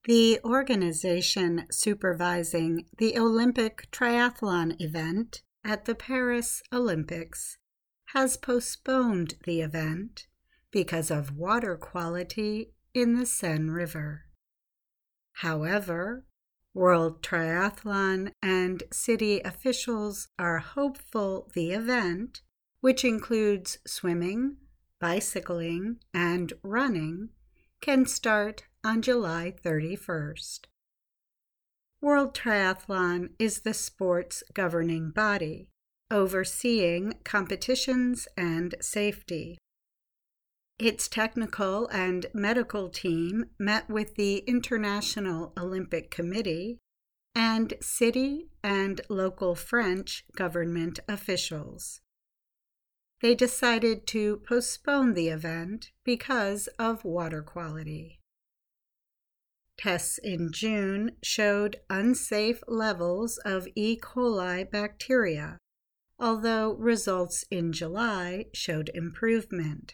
The organization supervising the Olympic triathlon event at the Paris Olympics has postponed the event because of water quality in the Seine River. However, World Triathlon and city officials are hopeful the event, which includes swimming, bicycling, and running, can start on July 31st. World Triathlon is the sport's governing body, overseeing competitions and safety. Its technical and medical team met with the International Olympic Committee and city and local French government officials. They decided to postpone the event because of water quality. Tests in June showed unsafe levels of E. coli bacteria, although results in July showed improvement.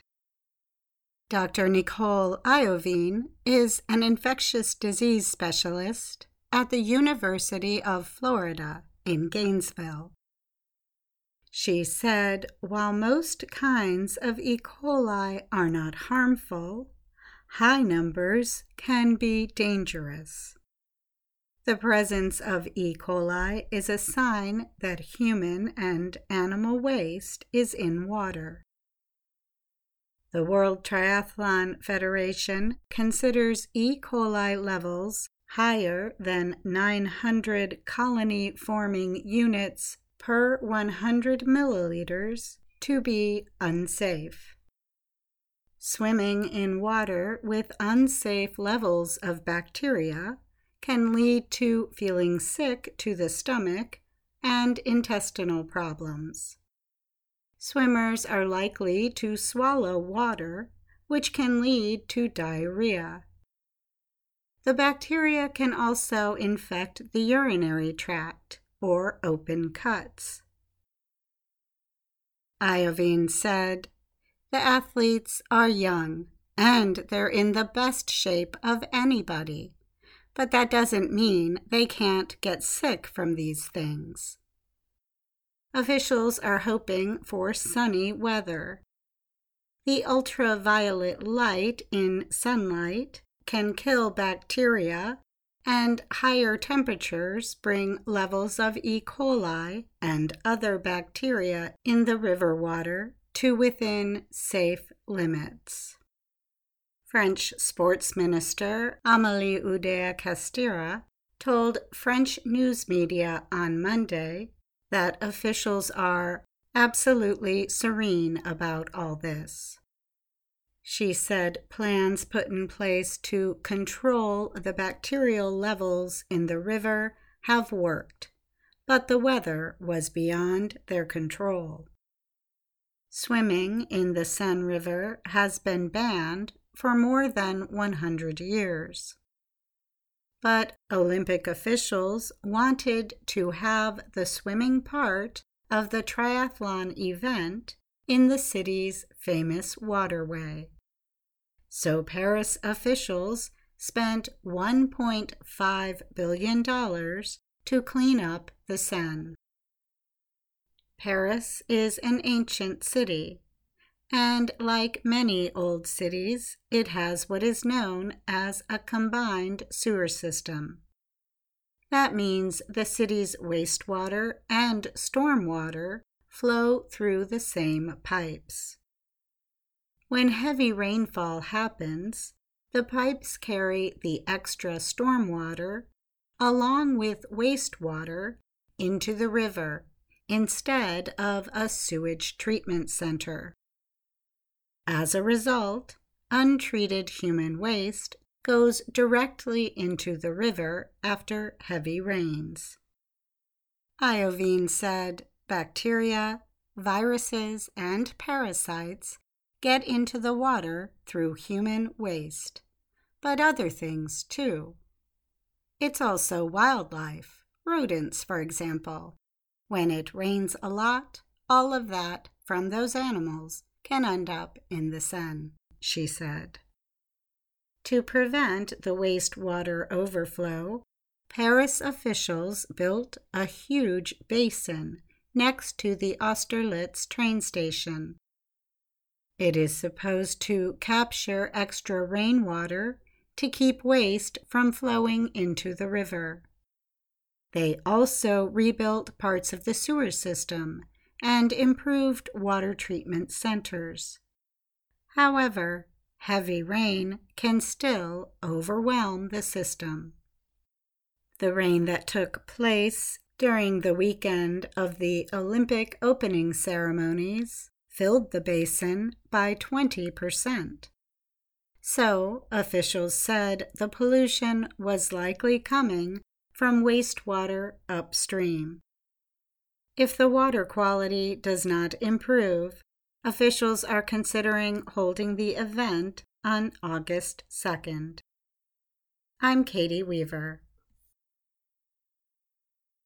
Dr. Nicole Iovine is an infectious disease specialist at the University of Florida in Gainesville. She said, while most kinds of E. coli are not harmful, high numbers can be dangerous. The presence of E. coli is a sign that human and animal waste is in water. The World Triathlon Federation considers E. coli levels higher than 900 colony-forming units per 100 milliliters to be unsafe. Swimming in water with unsafe levels of bacteria can lead to feeling sick to the stomach and intestinal problems. Swimmers are likely to swallow water, which can lead to diarrhea. The bacteria can also infect the urinary tract or open cuts. Iovine said, "The athletes are young and they're in the best shape of anybody, but that doesn't mean they can't get sick from these things." Officials are hoping for sunny weather. The ultraviolet light in sunlight can kill bacteria, and higher temperatures bring levels of E. coli and other bacteria in the river water to within safe limits. French sports minister Amélie Oudéa-Castéra told French news media on Monday that officials are absolutely serene about all this. She said plans put in place to control the bacterial levels in the river have worked, but the weather was beyond their control. Swimming in the Seine River has been banned for more than 100 years. But Olympic officials wanted to have the swimming part of the triathlon event in the city's famous waterway. So Paris officials spent $1.5 billion to clean up the Seine. Paris is an ancient city, and like many old cities, it has what is known as a combined sewer system. That means the city's wastewater and stormwater flow through the same pipes. When heavy rainfall happens, the pipes carry the extra stormwater along with wastewater into the river instead of a sewage treatment center. As a result, untreated human waste goes directly into the river after heavy rains. Iovine said bacteria, viruses, and parasites get into the water through human waste, but other things too. It's also wildlife, rodents, for example. When it rains a lot, all of that from those animals can end up in the Seine, she said. To prevent the wastewater overflow, Paris officials built a huge basin next to the Austerlitz train station. It is supposed to capture extra rainwater to keep waste from flowing into the river. They also rebuilt parts of the sewer system and improved water treatment centers. However, heavy rain can still overwhelm the system. The rain that took place during the weekend of the Olympic opening ceremonies filled the basin by 20%. So, officials said the pollution was likely coming from wastewater upstream. If the water quality does not improve, officials are considering holding the event on August 2nd. I'm Katie Weaver.